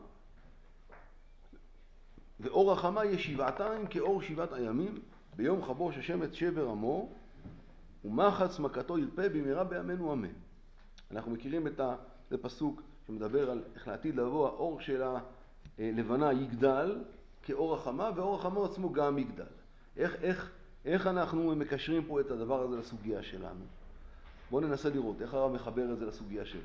[SPEAKER 1] ואור החמה יש שבעתיים כאור שבעת הימים, ביום חבוש השם את שבר עמו, ומחץ מכתו ירפא במהרה בימינו אמן. אנחנו מכירים את הפסוק שמדבר על איך לעתיד לבוא, האור של הלבנה יגדל כאור החמה, ואור החמה עצמו גם יגדל. איך, איך, איך אנחנו מקשרים פה את הדבר הזה לסוגיה שלנו? בואו ננסה לראות איך הרב מחבר את זה לסוגיה שלנו.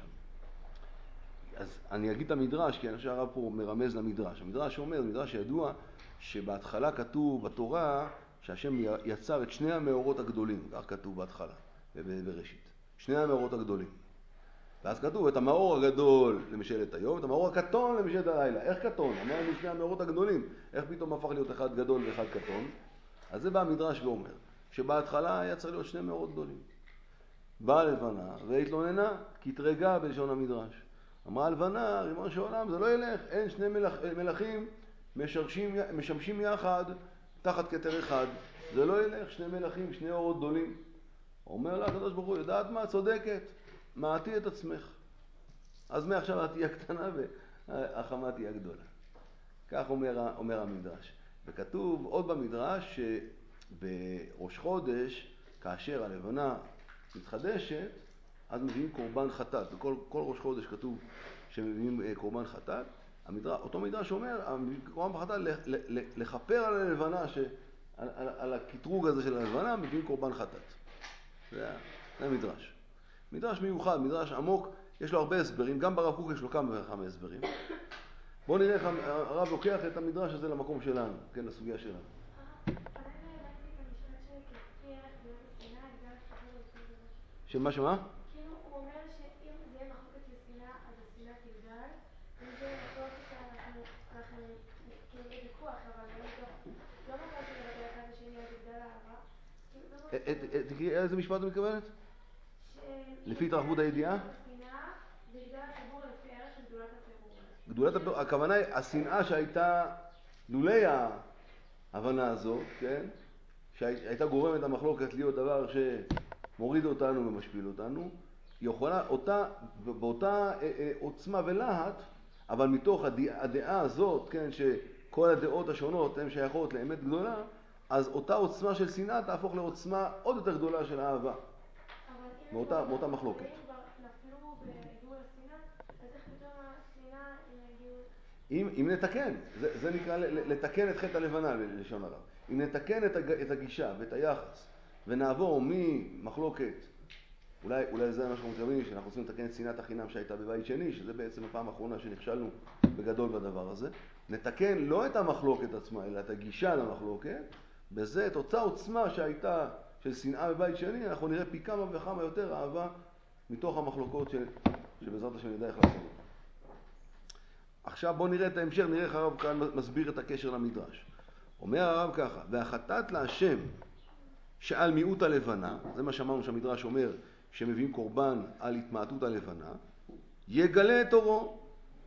[SPEAKER 1] אז אני אגיד את המדרש, כי אני חושב שהרב פה מרמז למדרש. המדרש אומר, מדרש ידוע, שבהתחלה כתוב בתורה שהשם יצר את שני המאורות הגדולים, כך כתוב בהתחלה, בראשית. שני המאורות הגדולים. ואז כתוב את המאור הגדול למשלת היום, את המאור הקטון למשלת הלילה. איך קטון? אמרנו שני המאורות הגדולים. איך פתאום הפך להיות אחד גדול ואחד קטון? אז זה בא המדרש ואומר, שבהתחלה היה צריך להיות שני מאורות גדולים. באה הלבנה והתלוננה, כתרגה בלשון המדרש. אמרה הלבנה, ריבונו של עולם, זה לא ילך, אין שני מלאכ, מלאכים משמשים, משמשים יחד תחת כתר אחד. זה לא ילך, שני מלאכים, שני אורות גדולים. אומר לה הקדוש ברוך הוא, יודעת מה? צודקת, מעטי את עצמך. אז מעכשיו את תהיה קטנה והחמה תהיה גדולה. כך אומר, אומר המדרש. וכתוב עוד במדרש שבראש חודש, כאשר הלבנה מתחדשת, אז מביאים קורבן חטאת. בכל כל ראש חודש כתוב שמביאים קורבן חטאת. המדרש, אותו מדרש אומר, קורבן חטאת לכפר על הלבנה, ש, על, על, על הקטרוג הזה של הלבנה, מביאים קורבן חטאת. זה, זה המדרש. מדרש מיוחד, מדרש עמוק, יש לו הרבה הסברים, גם ברב קוק יש לו כמה וכמה הסברים. בואו נראה איך הרב לוקח את המדרש הזה למקום שלנו, כן, לסוגיה שלנו.
[SPEAKER 4] אבל אני הבנתי את המשפט שכפי ערך גדולת השנאה, יגדל כבוד ובכל דבר.
[SPEAKER 1] שמה שמה?
[SPEAKER 4] כאילו הוא אומר שאם זה יהיה מחלוקת ושנאה, אז השנאה תגדל, אם זה יהיה מחלוקת אנחנו, אנחנו, כאילו יהיה ויכוח, אבל לא מתוך, לא מתוך שלבטל אחד השני, אז יגדל האהבה.
[SPEAKER 1] תקראי, איזה משפט את מתכוונת? לפי התרחבות הידיעה?
[SPEAKER 4] ויגדל החיבור לפי ערך גדולת הפירור.
[SPEAKER 1] גדולת הפירור, הכוונה היא, השנאה שהייתה לולי ההבנה הזאת, כן? שהייתה גורמת המחלוקת להיות דבר שמוריד אותנו ומשפיל אותנו, היא יכולה אותה, באותה עוצמה ולהט, אבל מתוך הדעה הזאת, כן, שכל הדעות השונות הן שייכות לאמת גדולה, אז אותה עוצמה של שנאה תהפוך לעוצמה עוד יותר גדולה של אהבה. מאותה, מאותה מחלוקת.
[SPEAKER 4] אבל אם כבר נפלו והגיעו לשנאה, אז איך פתאום השנאה אם הגיעו...
[SPEAKER 1] אם, אם נתקן, זה, זה נקרא לתקן את חטא הלבנה לשון הרב. אם נתקן את, הג, את הגישה ואת היחס, ונעבור ממחלוקת, אולי, אולי זה מה שאנחנו מתכוונים, שאנחנו רוצים לתקן את שנאת החינם שהייתה בבית שני, שזה בעצם הפעם האחרונה שנכשלנו בגדול בדבר הזה. נתקן לא את המחלוקת עצמה, אלא את הגישה למחלוקת, בזה את אותה עוצמה שהייתה של שנאה בבית שני, אנחנו נראה פי כמה וכמה יותר אהבה מתוך המחלוקות של, שבעזרת השם נדע איך לעשות. עכשיו בואו נראה את ההמשך, נראה איך הרב כאן מסביר את הקשר למדרש. אומר הרב ככה, והחטאת להשם שעל מיעוט הלבנה, זה מה שאמרנו שהמדרש אומר, שמביאים קורבן על התמעטות הלבנה, יגלה את אורו,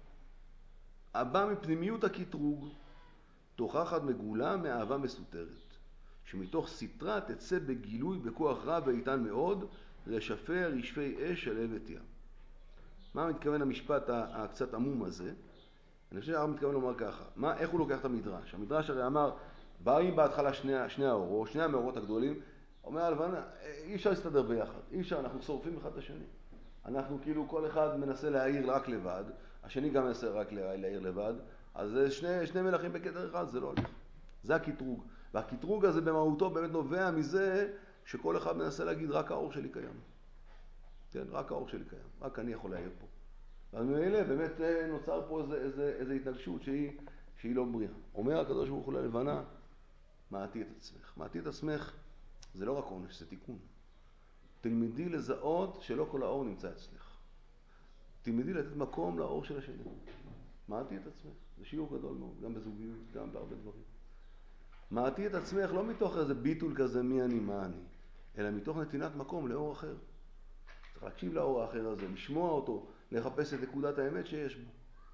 [SPEAKER 1] הבא מפנימיות הקטרוג, תוכחת מגולה מאהבה מסותרת, שמתוך סתרה תצא בגילוי בכוח רב ואיתן מאוד, רשפה רשפי אש של עבד ים. מה מתכוון המשפט הקצת עמום הזה? אני חושב שהרב מתכוון לומר ככה, מה, איך הוא לוקח את המדרש? המדרש הרי אמר, באים בהתחלה שני, שני האורות, שני המאורות הגדולים, אומר הלבנה, אי אפשר להסתדר ביחד, אי אפשר, אנחנו שורפים אחד את השני. אנחנו כאילו כל אחד מנסה להעיר רק לבד, השני גם מנסה רק להעיר לבד, אז שני, שני מלאכים בכתר אחד, זה לא הולך. זה הקטרוג. והקטרוג הזה במהותו באמת נובע מזה שכל אחד מנסה להגיד רק האור שלי קיים. כן, רק האור שלי קיים, רק אני יכול להעיר פה. ומאלה באמת נוצר פה איזה, איזה, איזה התנגשות שהיא, שהיא לא בריאה. אומר הקדוש ברוך הוא ללבנה, מעטי את עצמך. מעטי את עצמך זה לא רק עונש, זה תיקון. תלמדי לזהות שלא כל האור נמצא אצלך. תלמדי לתת מקום לאור של השני. מעטי את עצמך. זה שיעור גדול מאוד, גם בזוגיות, גם בהרבה דברים. מעטי את עצמך לא מתוך איזה ביטול כזה מי אני, מה אני, אלא מתוך נתינת מקום לאור אחר. צריך להקשיב לאור האחר הזה, לשמוע אותו, לחפש את נקודת האמת שיש בו.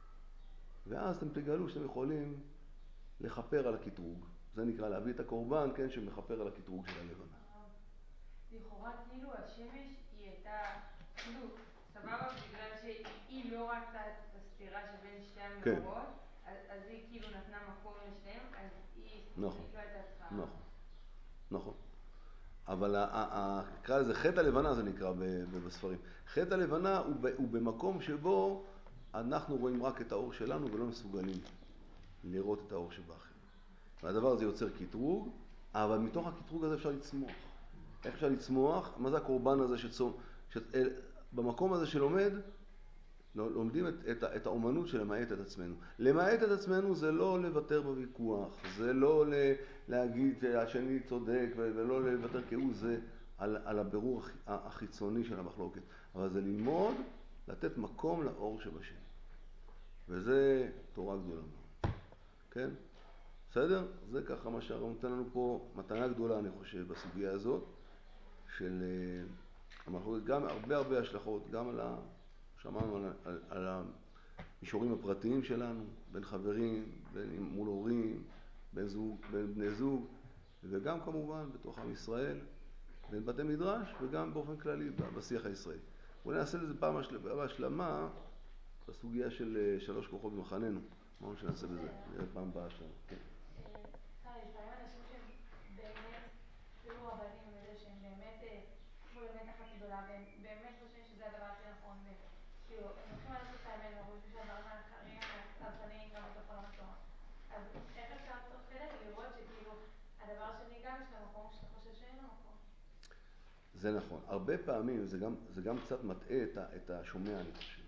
[SPEAKER 1] ואז אתם תגלו שאתם יכולים לחפר על הקטרוג. זה נקרא להביא את הקורבן, כן, שמחפר על הקטרוג של הלבנה.
[SPEAKER 5] לכאורה כאילו השמש היא הייתה, כאילו, סבבה, בגלל שהיא לא ראתה את הסתירה שבין שתי המאורות, כן. אז, אז היא כאילו נתנה מקום לשניהם, אז היא, נכון. היא לא הייתה צריכה.
[SPEAKER 1] נכון, נכון. אבל נקרא לזה חטא הלבנה, זה נקרא בספרים. חטא הלבנה הוא, הוא במקום שבו אנחנו רואים רק את האור שלנו ולא מסוגלים לראות את האור שבאחר. והדבר הזה יוצר קטרוג, אבל מתוך הקטרוג הזה אפשר לצמוח. איך אפשר לצמוח? מה זה הקורבן הזה שצום... ש... במקום הזה שלומד, לומדים את, את, את האומנות של למעט את עצמנו. למעט את עצמנו זה לא לוותר בוויכוח, זה לא להגיד שהשני צודק ולא לוותר כהוא זה על, על הבירור החיצוני של המחלוקת. אבל זה ללמוד, לתת מקום לאור שבשני. וזה תורה גדולה מאוד. כן? בסדר? זה ככה מה שהרב נותן לנו פה, מתנה גדולה אני חושב בסוגיה הזאת, של המחלוקת, גם הרבה הרבה השלכות, גם על ה... שמענו על, על, על המישורים הפרטיים שלנו, בין חברים, בין מול הורים, בין, זוג, בין בני זוג, וגם כמובן בתוך עם ישראל, בין בתי מדרש, וגם באופן כללי בשיח הישראלי. בואו נעשה לזה פעם השלמה בסוגיה של שלוש כוחות במחננו. מה שנעשה בזה? נראה פעם הבאה שלנו. כן.
[SPEAKER 4] לפעמים אנשים שהם באמת, אפילו רבנים וזה, שהם באמת כמו למתח הגדולה, והם באמת חושבים שזה הדבר הכי נכון, כאילו, הם הולכים לעשות את האמת, והם חושבים שהדברים האחרים הרסניים גם בתוך עולם התורה. אז איך אפשר תוך כדי לראות שכאילו הדבר השני גם יש לו מקום שאתה חושב שאין לו מקום?
[SPEAKER 1] זה נכון. הרבה פעמים זה גם, זה גם קצת מטעה את, את השומע, אני חושב.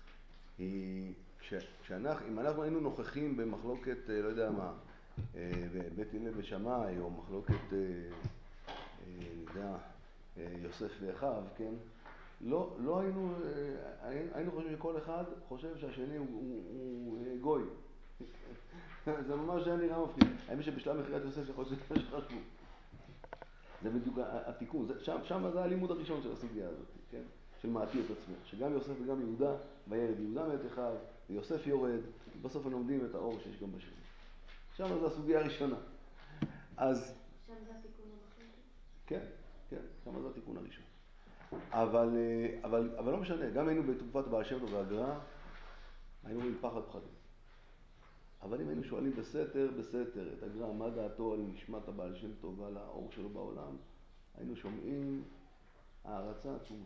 [SPEAKER 1] כשאנחנו, אם אנחנו היינו נוכחים במחלוקת, לא יודע מה, בבית הלל ושמאי, או מחלוקת, אני יודע, יוסף ואחיו, כן? לא, לא היינו, היינו חושבים שכל אחד חושב שהשני הוא, הוא, הוא גוי. זה ממש היה נראה מפחיד. האמת שבשלב מכירת יוסף שחושב שחשבו. זה בדיוק התיקון. שם, שם זה הלימוד הראשון של הסוגיה הזאת, כן? של מעטי את עצמו. שגם יוסף וגם יהודה, וירד יהודה מאת אחיו, ויוסף יורד, ובסוף הם לומדים את האור שיש גם בשני. שם זה הסוגיה הראשונה. אז...
[SPEAKER 3] שם זה התיקון המחלוקת?
[SPEAKER 1] כן, כן, שם זה התיקון הראשון. אבל, אבל, אבל לא משנה, גם היינו בתקופת בעל שם טוב והגר"א, היינו רואים פחד פחדים. אבל אם היינו שואלים בסתר, בסתר, את הגר"א, מה דעתו על נשמת הבעל שם טוב ועל האור שלו בעולם, היינו שומעים הערצה עצומה.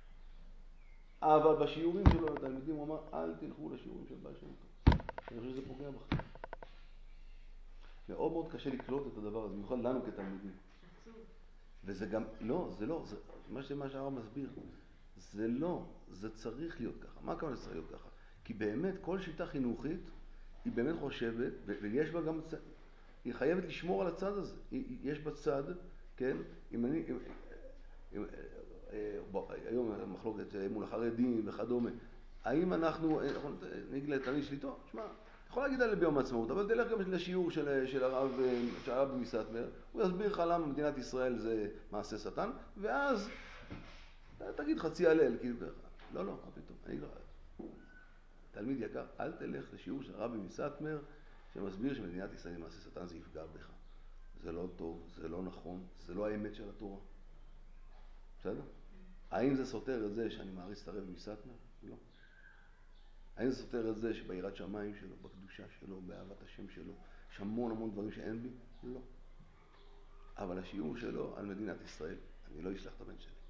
[SPEAKER 1] אבל בשיעורים שלו, התלמידים, הוא אמר, אל תלכו לשיעורים של בעל שם טוב. אני חושב שזה פוגע בכם. מאוד מאוד קשה לקלוט את הדבר הזה, במיוחד לנו כתלמידים.
[SPEAKER 3] עצוב.
[SPEAKER 1] וזה גם, לא, זה לא, זה, מה שמה שהרב מסביר, זה לא, זה צריך להיות ככה. מה הכוונה שצריך להיות ככה? כי באמת כל שיטה חינוכית, היא באמת חושבת, ו- ויש בה גם, היא חייבת לשמור על הצד הזה. היא, יש בה צד, כן? אם אני, אם, אם, בוא, היום המחלוקת מול החרדים וכדומה, האם אנחנו, נגיד לתלמיד שלי, טוב, שמע, יכול להגיד עליה ביום העצמאות, אבל תלך גם לשיעור של, של הרב, של הרב מסטמר, הוא יסביר לך למה מדינת ישראל זה מעשה שטן, ואז תגיד חצי הלל, כאילו ככה. לא, לא, מה פתאום, אני לא... תלמיד יקר, אל תלך לשיעור של הרב מסטמר, שמסביר שמדינת ישראל זה מעשה שטן, זה יפגע בך. זה לא טוב, זה לא נכון, זה לא האמת של התורה. בסדר? האם זה סותר את זה שאני מעריץ את הרב מסטמר? לא. האם זה סותר את זה שביראת שמיים שלו, בקדושה שלו, באהבת השם שלו, יש המון המון דברים שאין בי? לא. אבל השיעור שלו על מדינת ישראל, אני לא אשלח את הבן שלי.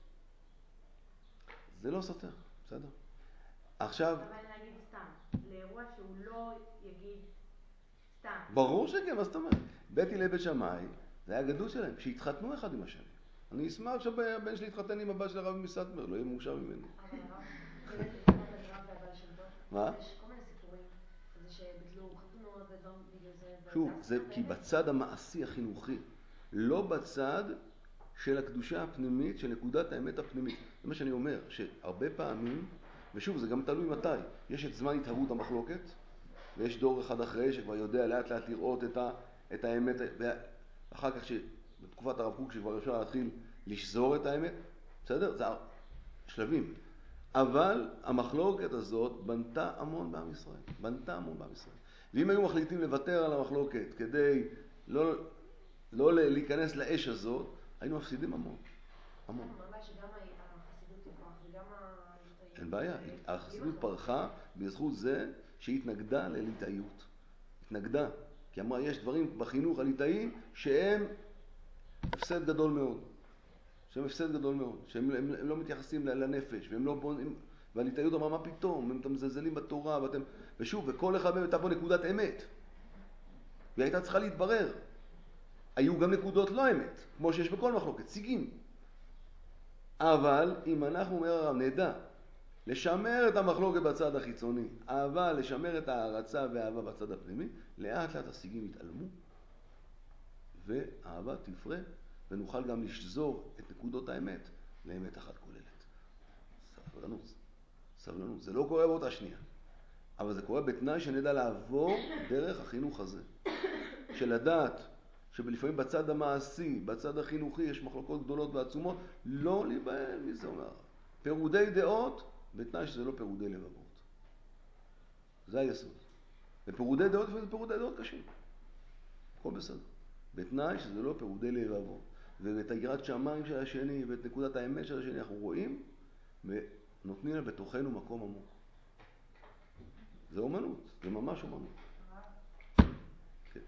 [SPEAKER 1] זה לא סותר, בסדר? עכשיו...
[SPEAKER 3] אבל להגיד סתם, לאירוע שהוא לא יגיד סתם.
[SPEAKER 1] ברור שכן, מה זאת אומרת? בית הלל בית שמאי, זה היה הגדול שלהם, שהתחתנו אחד עם השני. אני אשמח שהבן שלי יתחתן עם הבא של הרב מסטמר, לא יהיה מאושר ממני.
[SPEAKER 3] אבל הרב, באמת מבחינת הגר"א והבעל שם טוב,
[SPEAKER 1] מה?
[SPEAKER 3] יש כל מיני סיפורים, זה שביטלו חתונות ודברים בגלל זה.
[SPEAKER 1] שוב, זה כי בצד המעשי החינוכי, לא בצד של הקדושה הפנימית, של נקודת האמת הפנימית. זה מה שאני אומר, שהרבה פעמים, ושוב, זה גם תלוי מתי, יש את זמן התהוות המחלוקת, ויש דור אחד אחרי שכבר יודע לאט לאט לראות את, ה, את האמת, ואחר כך שבתקופת הרב קוק שכבר אפשר להתחיל לשזור את האמת, בסדר? זה שלבים. אבל המחלוקת הזאת בנתה המון בעם ישראל, בנתה המון בעם ישראל. ואם היו מחליטים לוותר על המחלוקת כדי לא, לא להיכנס לאש הזאת, היינו מפסידים המון. המון.
[SPEAKER 3] מה הבעיה שגם החסידות תפרח וגם ה...
[SPEAKER 1] אין בעיה, החסידות פרחה בזכות זה שהיא התנגדה לליטאיות. התנגדה, כי אמרה יש דברים בחינוך הליטאי שהם הפסד גדול מאוד. שהם הפסד גדול מאוד, שהם הם, הם לא מתייחסים לנפש, והם לא בונים, והליטאיות אמרה, מה פתאום, אתם מזלזלים בתורה, ואתם... ושוב, וכל אחד מהם הייתה פה נקודת אמת. והיא הייתה צריכה להתברר. היו גם נקודות לא אמת, כמו שיש בכל מחלוקת, סיגים. אבל אם אנחנו, אומר הרב, נדע לשמר את המחלוקת בצד החיצוני, אבל לשמר את הערצה והאהבה בצד הפנימי, לאט לאט הסיגים יתעלמו, והאהבה תפרה, ונוכל גם לשזור את נקודות האמת לאמת אחת כוללת. סבלנות, סבלנות. זה לא קורה באותה שנייה, אבל זה קורה בתנאי שנדע לעבור דרך החינוך הזה. של לדעת שבלפעמים בצד המעשי, בצד החינוכי, יש מחלוקות גדולות ועצומות, לא להיבהל מזה אומר. פירודי דעות, בתנאי שזה לא פירודי לבבות. זה היסוד. ופירודי דעות, זה פירודי דעות קשים. הכל בסדר. בתנאי שזה לא פירודי לבבות. ואת היראת שמיים של השני, ואת נקודת האמת של השני, אנחנו רואים, ונותנים לה בתוכנו מקום עמוק. זה אומנות, זה ממש אומנות. כן.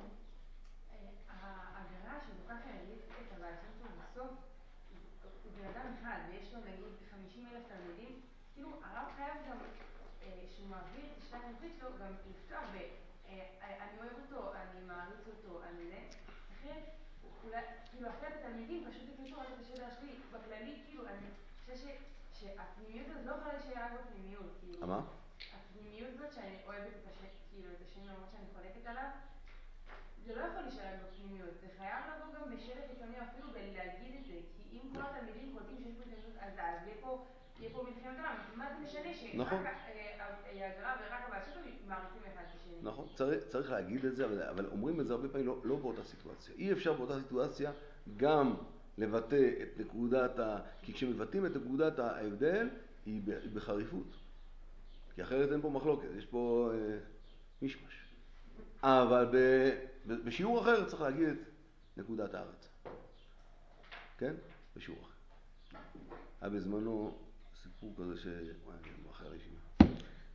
[SPEAKER 5] ההגרה שלוקח להגיד את הבעל שם טוב בסוף, הוא בן אדם אחד, ויש לו נגיד חמישים אלף תלמידים, כאילו הרב חייב גם, שהוא מעביר את השתה החינוכית שלו, גם לפתוח ב, אני אוהב אותו, אני מעריץ אותו, אני זה, אחרת, כאילו אחרת התלמידים פשוט יקלטו רק את השדר שלי, בכללי, כאילו, אני חושב שהפנימיות הזאת לא יכולה להישאר רק בפנימיות, כאילו.
[SPEAKER 1] מה?
[SPEAKER 5] הפנימיות זאת שאני אוהבת את השם, כאילו את השם למרות שאני חולקת עליו, זה לא יכול להישאר רק בפנימיות, זה חייב לבוא גם בשדר חיצוני אפילו בלהגיד את זה, כי אם כל התלמידים קולטים שיש פה התנגדות, אז יהיה פה, יהיה פה מלחמת עולם, מה זה משנה שרק ההגרה ורק הבעל שם טוב מעריצים אחד את השני?
[SPEAKER 1] נכון, צריך, צריך להגיד את זה, אבל, אבל אומרים את זה הרבה פעמים לא, לא באותה סיטואציה. אי אפשר באותה סיטואציה גם לבטא את נקודת ה... כי כשמבטאים את נקודת ההבדל, היא בחריפות. כי אחרת אין פה מחלוקת, יש פה אה, משמש. אבל ב, ב, בשיעור אחר צריך להגיד את נקודת הארץ. כן? בשיעור אחר. היה בזמנו סיפור כזה ש... וואי, אני אחרי הישיבה.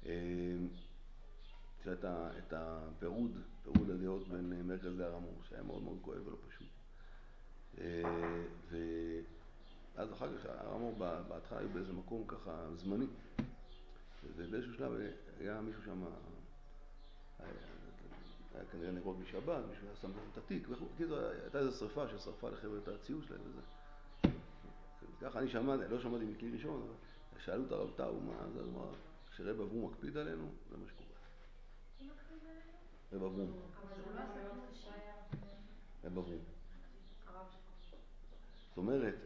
[SPEAKER 1] שהיה את הפירוד, פירוד הדעות בין מרכז להר המור, שהיה מאוד מאוד כואב ולא פשוט. ואז אחר כך הר המור בהתחלה היו באיזה מקום ככה זמני. ובאיזשהו שלב היה מישהו שם, היה כנראה נרות בשבת, מישהו היה שם את התיק וכו'. הייתה איזו שריפה ששרפה לחבר'ה את הציוד שלהם וזה. ככה אני שמעתי, לא שמעתי מכלי ראשון, אבל שאלו את הרב טאו, מה זה, אז אמר, כשרב אברום מקפיד עלינו, זה מה שקורה.
[SPEAKER 4] מי מקפיד עלינו?
[SPEAKER 1] רב אברום.
[SPEAKER 3] אבל זה לא יכול להיות קשה.
[SPEAKER 1] רב אברום.
[SPEAKER 3] הרב שלך.
[SPEAKER 1] זאת אומרת,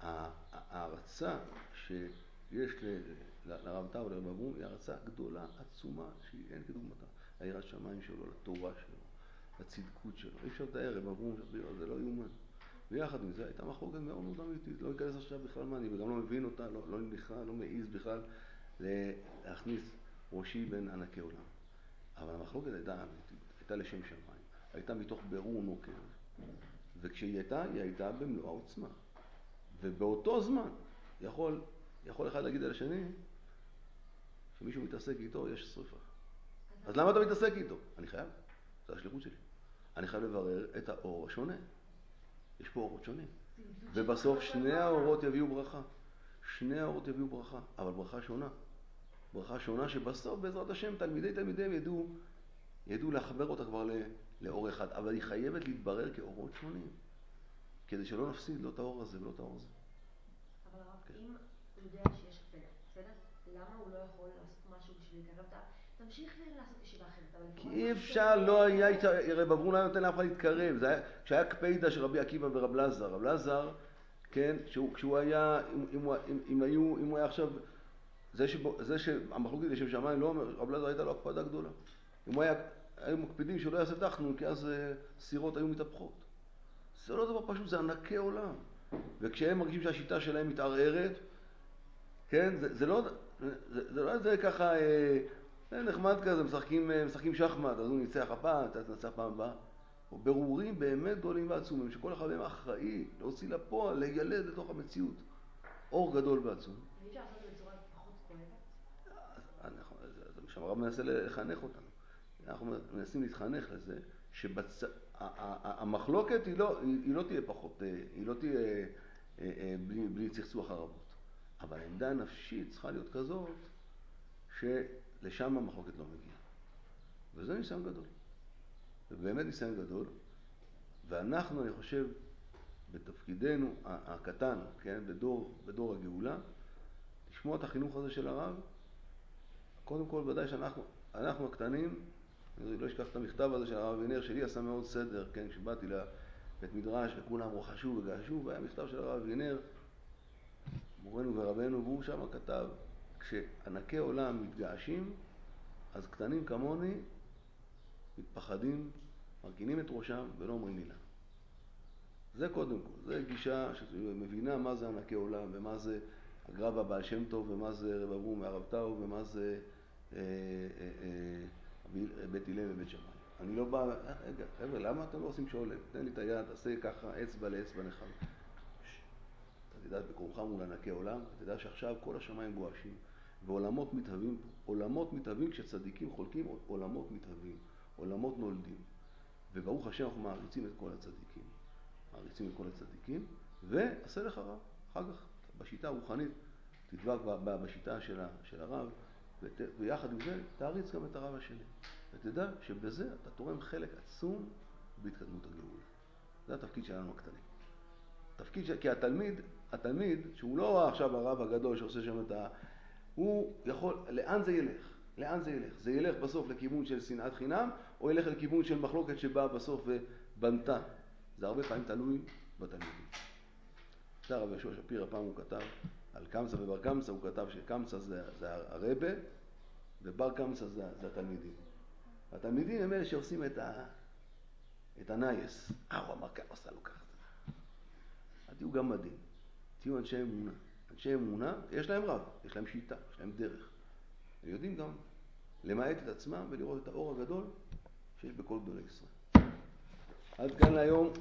[SPEAKER 1] ההרצה שיש לרב טאו ולרב אברום היא הרצה גדולה, עצומה, שאין כדוגמתה. היראת שמיים שלו, לתורה שלו, לצדקות שלו. אי אפשר לתאר, רב אברום, זה לא יאומן. ויחד עם זה הייתה מחלוקת מאוד מאוד אמיתית, לא ניכנס עכשיו בכלל מה אני, וגם לא מבין אותה, לא, לא נכנע, לא מעיז בכלל להכניס ראשי בין ענקי עולם. אבל המחלוקת הייתה אמיתית, הייתה לשם שמיים, הייתה מתוך ברור נוקב, וכשהיא הייתה, היא הייתה במלוא העוצמה. ובאותו זמן יכול, יכול אחד להגיד על השני, שמישהו מתעסק איתו, יש שריפה. אז למה אתה מתעסק איתו? אני חייב, זה השליחות שלי. אני חייב לברר את האור השונה. יש פה אורות שונים. ובסוף שני האורות יביאו ברכה. שני האורות יביאו ברכה, אבל ברכה שונה. ברכה שונה שבסוף בעזרת השם תלמידי תלמידיהם ידעו, ידעו לחבר אותה כבר לאור אחד, אבל היא חייבת להתברר כאורות שונים. כדי שלא נפסיד לא את האור הזה ולא את האור הזה.
[SPEAKER 3] אבל הרב, אם הוא יודע שיש הפלה, בסדר? למה הוא לא יכול לעשות משהו בשביל לקרב אותה? תמשיך לעשות ישיבה אחרת, אבל...
[SPEAKER 1] כי אי אפשר, לא היה, רב אברום לא היה נותן לאף אחד להתקרב. זה היה, כשהיה קפידה של רבי עקיבא ורב לזר, רב לזר, כן, שהוא, כשהוא היה, אם, אם, אם, אם, היו, אם הוא היה עכשיו, זה, שבו, זה שהמחלוקת לשם שמיים לא אומר, רב לזר הייתה לו הקפדה גדולה. אם הוא היה, היו מקפידים שלא יעשה תחנון, כי אז סירות היו מתהפכות. זה לא דבר פשוט, זה ענקי עולם. וכשהם מרגישים שהשיטה שלהם מתערערת, כן, זה, זה לא, זה, זה לא זה ככה, אה, נחמד כזה, משחקים, משחקים שחמט, אז הוא ניצח הפעם, אתה תנצח פעם הבאה. ברורים באמת גדולים ועצומים, שכל אחד מהם אחראי להוציא לפועל, להיילד לתוך המציאות. אור גדול ועצום.
[SPEAKER 3] ואי אפשר לעשות את זה בצורה פחות כואבת?
[SPEAKER 1] שהרב מנסה לחנך אותנו. אנחנו מנסים להתחנך לזה, שהמחלוקת היא לא, היא לא תהיה פחות, היא לא תהיה בלי, בלי צחצוח הרבות. אבל העמדה הנפשית צריכה להיות כזאת שלשם המחלוקת לא מגיעה. וזה ניסיון גדול. זה באמת ניסיון גדול. ואנחנו, אני חושב, בתפקידנו הקטן, כן, בדור, בדור הגאולה, לשמוע את החינוך הזה של הרב. קודם כל, ודאי שאנחנו, אנחנו הקטנים, אני לא אשכח את המכתב הזה של הרב אבינר, שלי עשה מאוד סדר, כן, כשבאתי לבית מדרש וכולם רוחשו וגעשו, והיה מכתב של הרב אבינר, מורנו ורבנו, והוא שם כתב, כשענקי עולם מתגעשים, אז קטנים כמוני מתפחדים, מרכינים את ראשם ולא אומרים מילה. זה קודם כל, זה גישה שמבינה מה זה ענקי עולם ומה זה הגר"א והבעל שם טוב ומה זה רב אברום והרב טאו ומה זה אה, אה, אה, בית הלל ובית שמאי. אני לא בא, רגע, חבר'ה, למה אתם לא עושים שולם? תן לי את היד, תעשה ככה אצבע לאצבע נחם. אתה תדע בקרומך מול ענקי עולם, אתה תדע שעכשיו כל השמיים גועשים ועולמות מתהווים, עולמות מתהווים כשצדיקים חולקים, עולמות מתהווים, עולמות נולדים. וברוך השם אנחנו מעריצים את כל הצדיקים. מעריצים את כל הצדיקים, ועשה לך רב. אחר כך, בשיטה הרוחנית, תדבק בשיטה של הרב, ויחד עם זה, תעריץ גם את הרב השני. ותדע שבזה אתה תורם חלק עצום בהתקדמות הגאולה. זה התפקיד שלנו הקטנים. תפקיד של, כי התלמיד, התלמיד, שהוא לא עכשיו הרב הגדול שעושה שם את ה... הוא יכול, לאן זה ילך? לאן זה ילך? זה ילך בסוף לכיוון של שנאת חינם, או ילך לכיוון של מחלוקת שבאה בסוף ובנתה? זה הרבה פעמים תלוי בתלמידים. זה הרב יהושע שפירא, פעם הוא כתב על קמצא ובר קמצא, הוא כתב שקמצא זה, זה הרבה, ובר קמצא זה, זה התלמידים. התלמידים הם אלה שעושים את, ה, את הנייס. אה, הוא אמר ככה, עושה לו ככה. אז תהיו גם מדהים. תהיו אנשי אמונה. אנשי אמונה, יש להם רב, יש להם שיטה, יש להם דרך. הם יודעים גם למעט את עצמם ולראות את האור הגדול שיש בכל גדולי ישראל. עד כאן להיום.